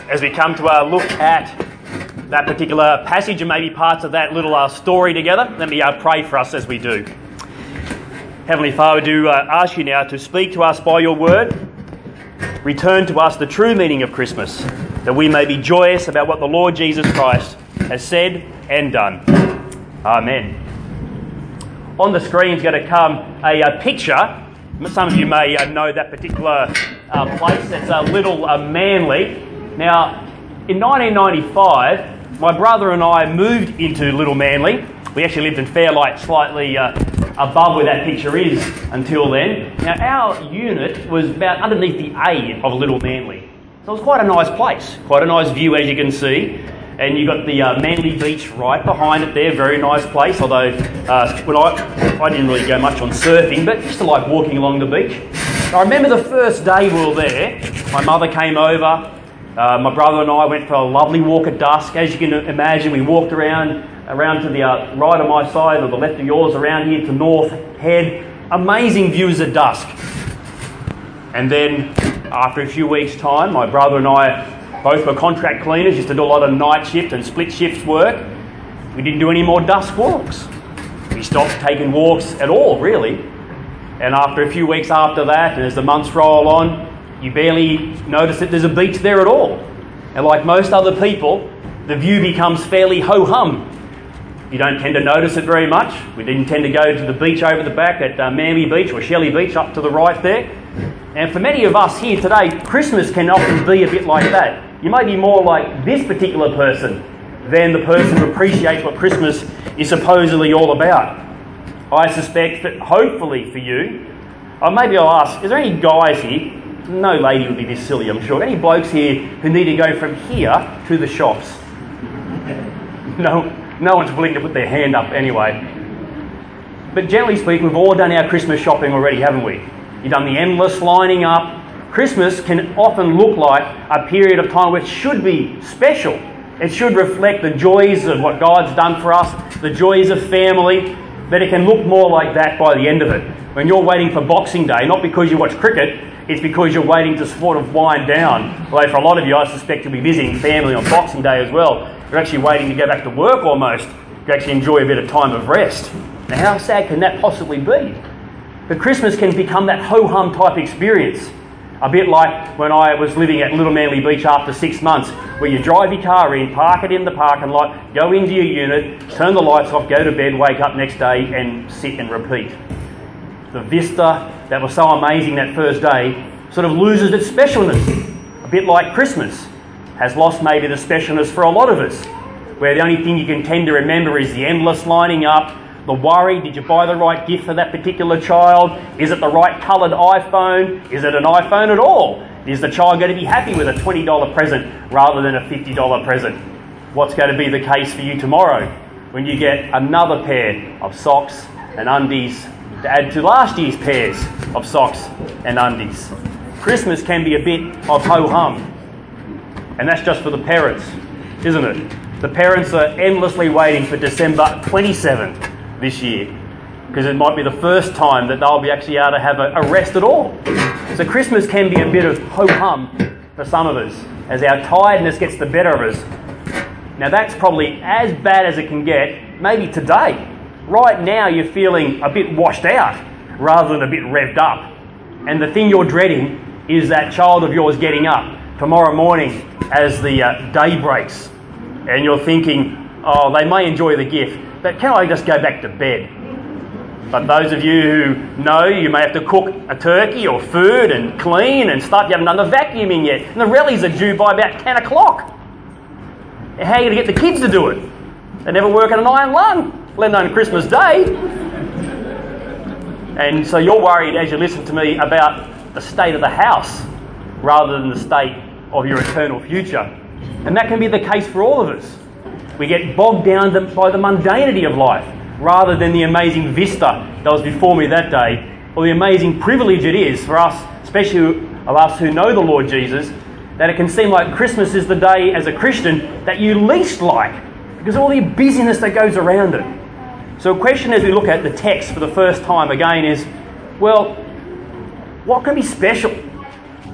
as we come to look at that particular passage and maybe parts of that little story together, let me pray for us as we do. Heavenly Father, I do ask you now to speak to us by your word. Return to us the true meaning of Christmas, that we may be joyous about what the Lord Jesus Christ has said and done. Amen. On the screen is going to come a picture. Some of you may know that particular place. It's Little Manly. Now, in 1995, my brother and I moved into Little Manly. We actually lived in Fairlight, slightly above where that picture is until then. Now, our unit was about underneath the A of Little Manly. So it was quite a nice place, quite a nice view as you can see. And you've got the Manly Beach right behind it there, very nice place, although when I didn't really go much on surfing, but just like walking along the beach. I remember the first day we were there, my mother came over, my brother and I went for a lovely walk at dusk. As you can imagine, we walked around to the right of my side or the left of yours, around here to North Head. Amazing views at dusk. And then after a few weeks' time, my brother and I both were contract cleaners, used to do a lot of night shift and split shift work. We didn't do any more dusk walks. We stopped taking walks at all, really. And after a few weeks after that, and as the months roll on, you barely notice that there's a beach there at all. And like most other people, the view becomes fairly ho-hum. You don't tend to notice it very much. We didn't tend to go to the beach over the back at Manly Beach or Shelley Beach up to the right there. And for many of us here today, Christmas can often be a bit like that. You may be more like this particular person than the person who appreciates what Christmas is supposedly all about. I suspect that hopefully for you, or maybe I'll ask, is there any guys here? No lady would be this silly, I'm sure. Any blokes here who need to go from here to the shops? No one's willing to put their hand up anyway. But generally speaking, we've all done our Christmas shopping already, haven't we? You've done the endless lining up. Christmas can often look like a period of time which should be special. It should reflect the joys of what God's done for us, the joys of family, but it can look more like that by the end of it. When you're waiting for Boxing Day, not because you watch cricket, it's because you're waiting to sort of wind down. Although for a lot of you, I suspect you'll be visiting family on Boxing Day as well. You're actually waiting to go back to work almost to actually enjoy a bit of time of rest. Now, how sad can that possibly be? But Christmas can become that ho-hum type experience. A bit like when I was living at Little Manly Beach after 6 months, where you drive your car in, park it in the parking lot, go into your unit, turn the lights off, go to bed, wake up next day and sit and repeat. The vista that was so amazing that first day sort of loses its specialness. A bit like Christmas has lost maybe the specialness for a lot of us, where the only thing you can tend to remember is the endless lining up, the worry, did you buy the right gift for that particular child? Is it the right coloured iPhone? Is it an iPhone at all? Is the child going to be happy with a $20 present rather than a $50 present? What's going to be the case for you tomorrow when you get another pair of socks and undies to add to last year's pairs of socks and undies? Christmas can be a bit of ho-hum. And that's just for the parents, isn't it? The parents are endlessly waiting for December 27th. This year, because it might be the first time that they'll be actually able to have a rest at all. So Christmas can be a bit of ho-hum for some of us, as our tiredness gets the better of us. Now that's probably as bad as it can get, maybe today. Right now you're feeling a bit washed out, rather than a bit revved up. And the thing you're dreading is that child of yours getting up tomorrow morning as the day breaks. And you're thinking, oh, they may enjoy the gift, but can I just go back to bed? But those of you who know, you may have to cook a turkey or food and clean and stuff. You haven't done the vacuuming yet. And the rallies are due by about 10 o'clock. How are you going to get the kids to do it? They never work on an iron lung, let alone Christmas Day. And so you're worried as you listen to me about the state of the house rather than the state of your eternal future. And that can be the case for all of us. We get bogged down by the mundanity of life rather than the amazing vista that was before me that day, or the amazing privilege it is for us, especially of us who know the Lord Jesus, that it can seem like Christmas is the day as a Christian that you least like because of all the busyness that goes around it. So a question as we look at the text for the first time again is, well, what can be special?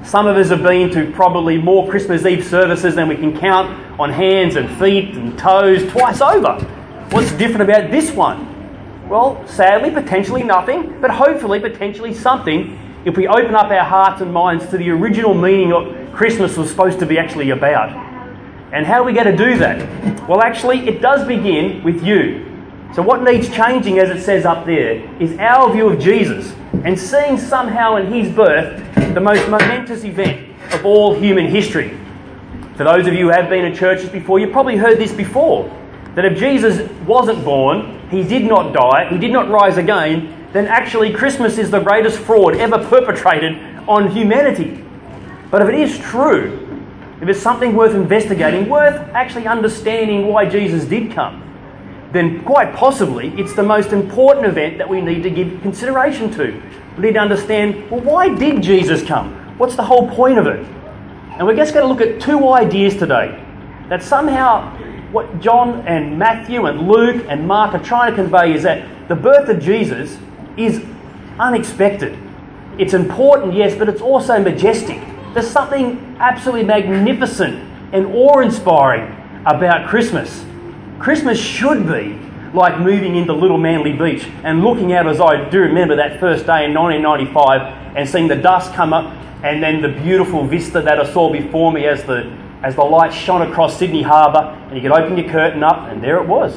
Some of us have been to probably more Christmas Eve services than we can count on hands and feet and toes twice over. What's different about this one? Well, sadly, potentially nothing, but hopefully, potentially something if we open up our hearts and minds to the original meaning of Christmas was supposed to be actually about. And how are we going to do that? Well, actually, it does begin with you. So what needs changing, as it says up there, is our view of Jesus and seeing somehow in his birth the most momentous event of all human history. For those of you who have been in churches before, you've probably heard this before, that if Jesus wasn't born, he did not die, he did not rise again, then actually Christmas is the greatest fraud ever perpetrated on humanity. But if it is true, if it's something worth investigating, worth actually understanding why Jesus did come, then quite possibly it's the most important event that we need to give consideration to. We need to understand, well, why did Jesus come? What's the whole point of it? And we're just going to look at two ideas today. That somehow what John and Matthew and Luke and Mark are trying to convey is that the birth of Jesus is unexpected. It's important, yes, but it's also majestic. There's something absolutely magnificent and awe-inspiring about Christmas. Christmas should be like moving into Little Manly Beach and looking out, as I do remember that first day in 1995, and seeing the dust come up and then the beautiful vista that I saw before me as the light shone across Sydney Harbour, and you could open your curtain up and there it was.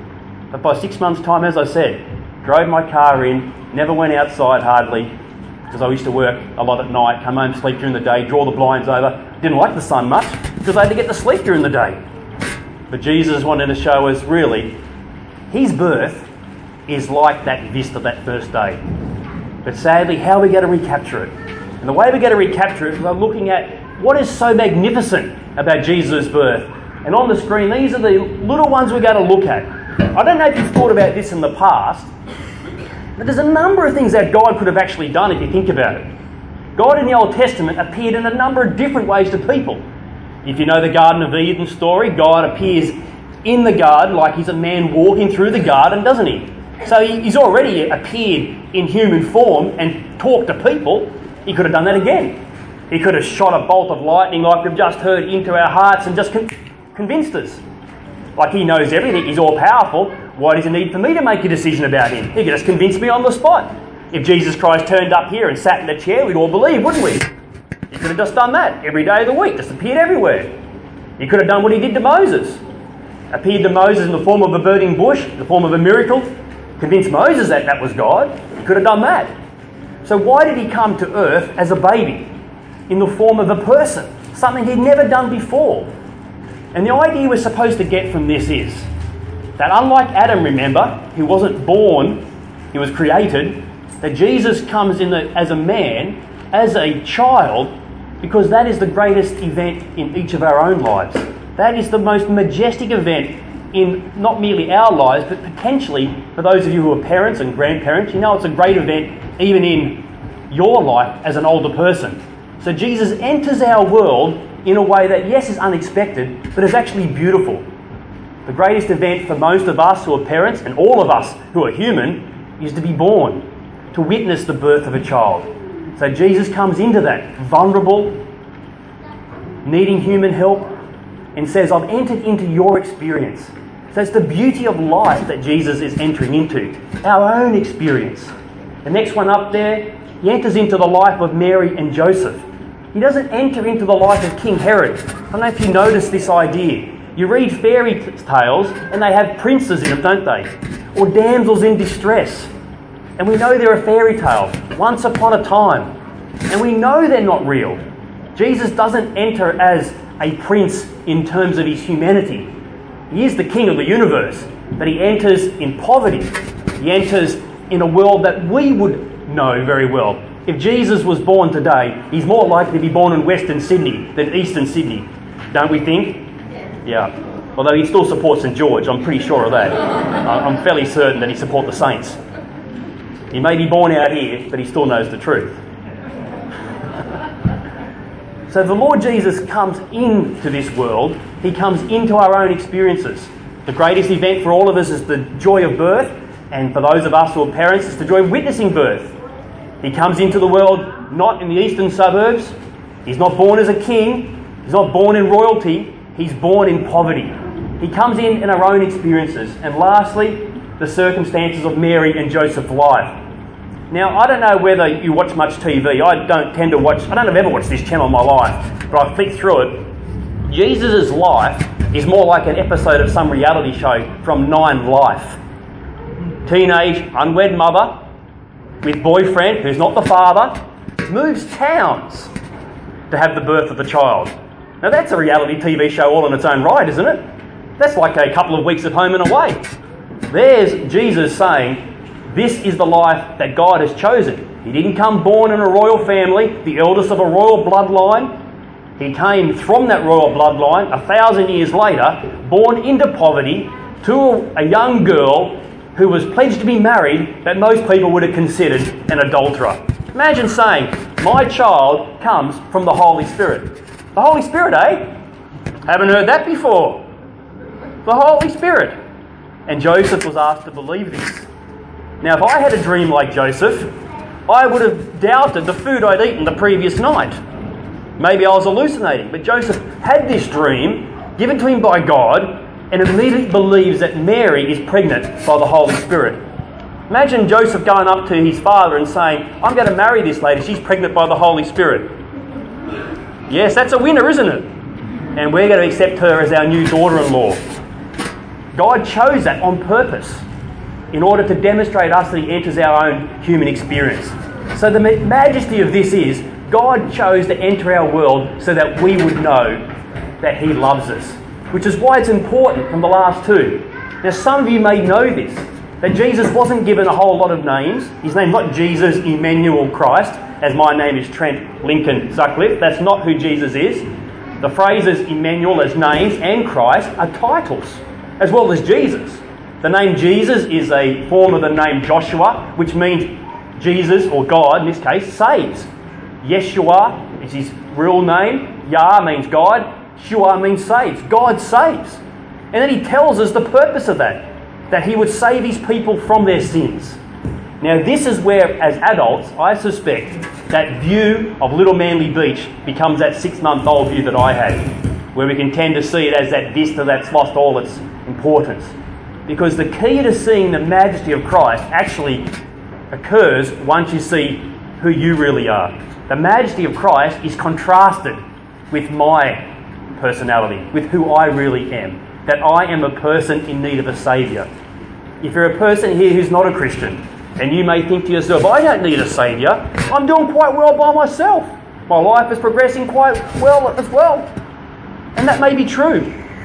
But by 6 months' time, as I said, drove my car in, never went outside hardly, because I used to work a lot at night, come home, sleep during the day, draw the blinds over. Didn't like the sun much because I had to get to sleep during the day. But Jesus wanted to show us, really, his birth is like that vista that first day. But sadly, how are we going to recapture it? And the way we're going to recapture it is by looking at what is so magnificent about Jesus' birth. And on the screen, these are the little ones we're going to look at. I don't know if you've thought about this in the past, but there's a number of things that God could have actually done if you think about it. God in the Old Testament appeared in a number of different ways to people. If you know the Garden of Eden story, God appears in the garden like he's a man walking through the garden, doesn't he? So he's already appeared in human form and talked to people. He could have done that again. He could have shot a bolt of lightning like we've just heard into our hearts and just convinced us. Like he knows everything, he's all-powerful. Why does he need for me to make a decision about him? He could just convince me on the spot. If Jesus Christ turned up here and sat in the chair, we'd all believe, wouldn't we? He could have just done that every day of the week, just appeared everywhere. He could have done what he did to Moses. Appeared to Moses in the form of a burning bush, in the form of a miracle. Convinced Moses that that was God. He could have done that. So why did he come to earth as a baby? In the form of a person. Something he'd never done before. And the idea we're supposed to get from this is that unlike Adam, remember, who wasn't born, he was created, that Jesus comes as a man, as a child, because that is the greatest event in each of our own lives. That is the most majestic event in not merely our lives, but potentially for those of you who are parents and grandparents, you know it's a great event even in your life as an older person. So Jesus enters our world in a way that, yes, is unexpected, but is actually beautiful. The greatest event for most of us who are parents, and all of us who are human, is to be born, to witness the birth of a child. So Jesus comes into that, vulnerable, needing human help, and says, I've entered into your experience. So it's the beauty of life that Jesus is entering into, our own experience. The next one up there, he enters into the life of Mary and Joseph. He doesn't enter into the life of King Herod. I don't know if you notice this idea. You read fairy tales and they have princes in them, don't they? Or damsels in distress. And we know they're a fairy tale, once upon a time. And we know they're not real. Jesus doesn't enter as a prince in terms of his humanity. He is the king of the universe, but he enters in poverty. He enters in a world that we would know very well. If Jesus was born today, he's more likely to be born in Western Sydney than Eastern Sydney, don't we think? Yeah. Although he still supports St George, I'm pretty sure of that. I'm fairly certain that he supports the Saints. He may be born out here, but he still knows the truth. So the more Jesus comes into this world, he comes into our own experiences. The greatest event for all of us is the joy of birth, and for those of us who are parents, it's the joy of witnessing birth. He comes into the world not in the eastern suburbs, He's not born as a king. He's not born in royalty. He's born in poverty. He comes in our own experiences. And lastly, the circumstances of Mary and Joseph's life. Now, I don't know whether you watch much TV. I don't have ever watched this channel in my life, but I flicked through it. Jesus' life is more like an episode of some reality show from 9 Life. Teenage, unwed mother with boyfriend who's not the father moves towns to have the birth of the child. Now that's a reality TV show all in its own right, isn't it? That's like a couple of weeks of home and away. There's Jesus saying, this is the life that God has chosen. He didn't come born in a royal family, the eldest of a royal bloodline. He came from that royal bloodline 1,000 years later, born into poverty, to a young girl who was pledged to be married that most people would have considered an adulterer. Imagine saying, my child comes from the Holy Spirit. The Holy Spirit, eh? Haven't heard that before. The Holy Spirit. And Joseph was asked to believe this. Now, if I had a dream like Joseph, I would have doubted the food I'd eaten the previous night. Maybe I was hallucinating, but Joseph had this dream given to him by God and immediately believes that Mary is pregnant by the Holy Spirit. Imagine Joseph going up to his father and saying, I'm going to marry this lady, she's pregnant by the Holy Spirit. Yes, that's a winner, isn't it? And we're going to accept her as our new daughter-in-law. God chose that on purpose in order to demonstrate us that he enters our own human experience. So the majesty of this is, God chose to enter our world so that we would know that he loves us, which is why it's important from the last two. Now, some of you may know this, that Jesus wasn't given a whole lot of names. His name's not Jesus Emmanuel Christ, as my name is Trent Lincoln Sutcliffe. That's not who Jesus is. The phrases Emmanuel as names and Christ are titles, as well as Jesus. The name Jesus is a form of the name Joshua, which means Jesus, or God in this case, saves. Yeshua is his real name. Yah means God. Shua means saves. God saves. And then he tells us the purpose of that he would save his people from their sins. Now this is where, as adults, I suspect that view of Little Manly Beach becomes that 6-month-old view that I had, where we can tend to see it as that vista that's lost all its importance. Because the key to seeing the majesty of Christ actually occurs once you see who you really are. The majesty of Christ is contrasted with my personality, with who I really am. That I am a person in need of a saviour. If you're a person here who's not a Christian, and you may think to yourself, I don't need a saviour, I'm doing quite well by myself. My life is progressing quite well as well. And that may be true.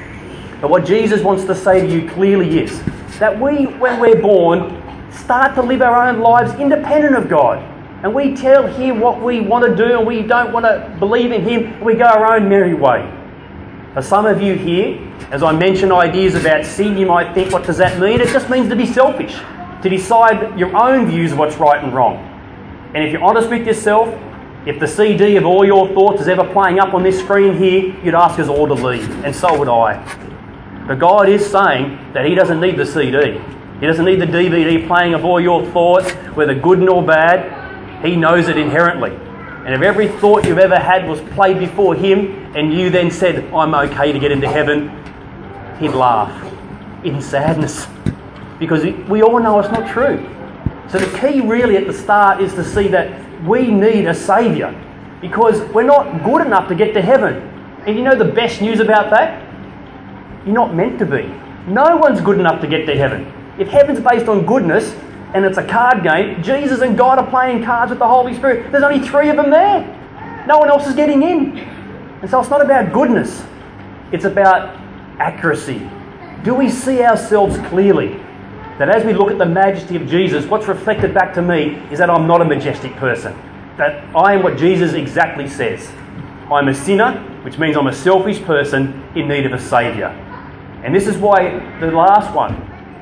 But what Jesus wants to say to you clearly is that we, when we're born, start to live our own lives independent of God. And we tell him what we want to do and we don't want to believe in him, and we go our own merry way. For some of you here, as I mention ideas about sin, you might think, what does that mean? It just means to be selfish, to decide your own views of what's right and wrong. And if you're honest with yourself, if the CD of all your thoughts is ever playing up on this screen here, you'd ask us all to leave, and so would I. But God is saying that he doesn't need the CD. He doesn't need the DVD playing of all your thoughts, whether good or bad. He knows it inherently. And if every thought you've ever had was played before him and you then said, I'm okay to get into heaven, he'd laugh in sadness. Because we all know it's not true. So the key really at the start is to see that we need a saviour. Because we're not good enough to get to heaven. And you know the best news about that? You're not meant to be. No one's good enough to get to heaven. If heaven's based on goodness, and it's a card game, Jesus and God are playing cards with the Holy Spirit. There's only 3 of them there. No one else is getting in. And so it's not about goodness. It's about accuracy. Do we see ourselves clearly? That as we look at the majesty of Jesus, what's reflected back to me is that I'm not a majestic person. That I am what Jesus exactly says. I'm a sinner, which means I'm a selfish person in need of a saviour. And this is why the last one,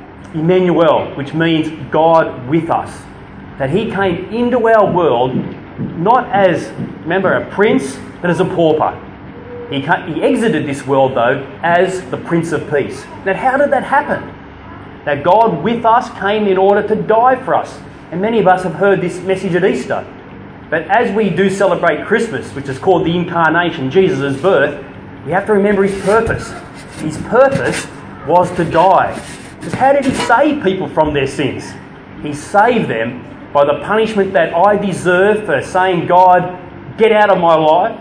Emmanuel, which means God with us. That he came into our world not as, remember, a prince, but as a pauper. He exited this world, though, as the Prince of Peace. Now, how did that happen? That God with us came in order to die for us. And many of us have heard this message at Easter. But as we do celebrate Christmas, which is called the Incarnation, Jesus' birth, we have to remember his purpose. His purpose was to die. Because how did he save people from their sins? He saved them by the punishment that I deserve for saying, God, get out of my life,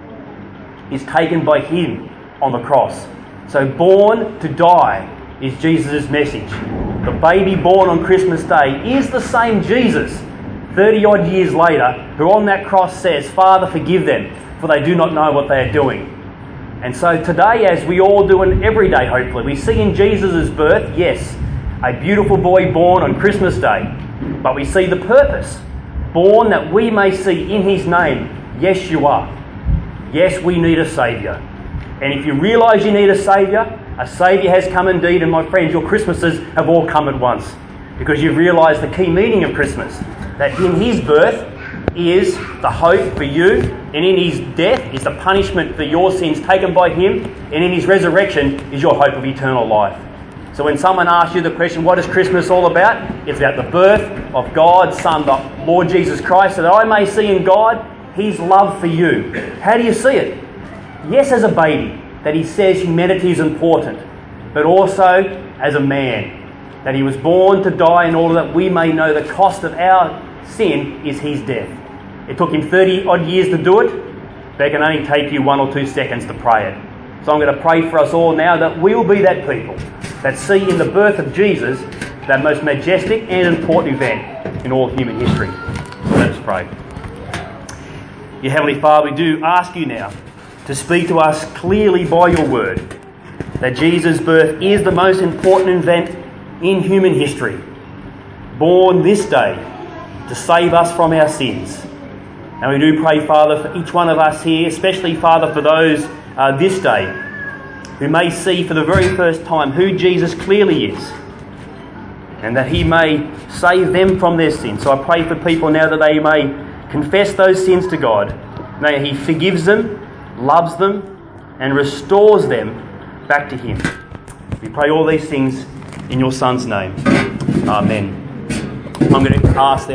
is taken by him on the cross. So born to die is Jesus' message. The baby born on Christmas Day is the same Jesus, 30 odd years later, who on that cross says, Father, forgive them, for they do not know what they are doing. And so today, as we all do and every day hopefully, we see in Jesus' birth, yes, a beautiful boy born on Christmas Day, but we see the purpose, born that we may see in his name, Yeshua. Yes, we need a Saviour. And if you realise you need a Saviour has come indeed, and my friends, your Christmases have all come at once, because you've realised the key meaning of Christmas, that in his birth is the hope for you, and in his death is the punishment for your sins taken by him, and in his resurrection is your hope of eternal life. So when someone asks you the question, what is Christmas all about? It's about the birth of God's Son, the Lord Jesus Christ, so that I may see in God his love for you. How do you see it? Yes, as a baby, that he says humanity is important, but also as a man, that he was born to die in order that we may know the cost of our sin is his death. It took him 30 odd years to do it, but it can only take you 1 or 2 seconds to pray it. So I'm going to pray for us all now that we'll be that people that see in the birth of Jesus that most majestic and important event in all human history. So let us pray. Dear Heavenly Father, we do ask you now to speak to us clearly by your word, that Jesus' birth is the most important event in human history, born this day to save us from our sins. And we do pray, Father, for each one of us here, especially, Father, for those this day who may see for the very first time who Jesus clearly is, and that he may save them from their sins. So I pray for people now that they may confess those sins to God. May he forgives them, loves them, and restores them back to him. We pray all these things in your Son's name. Amen. I'm going to ask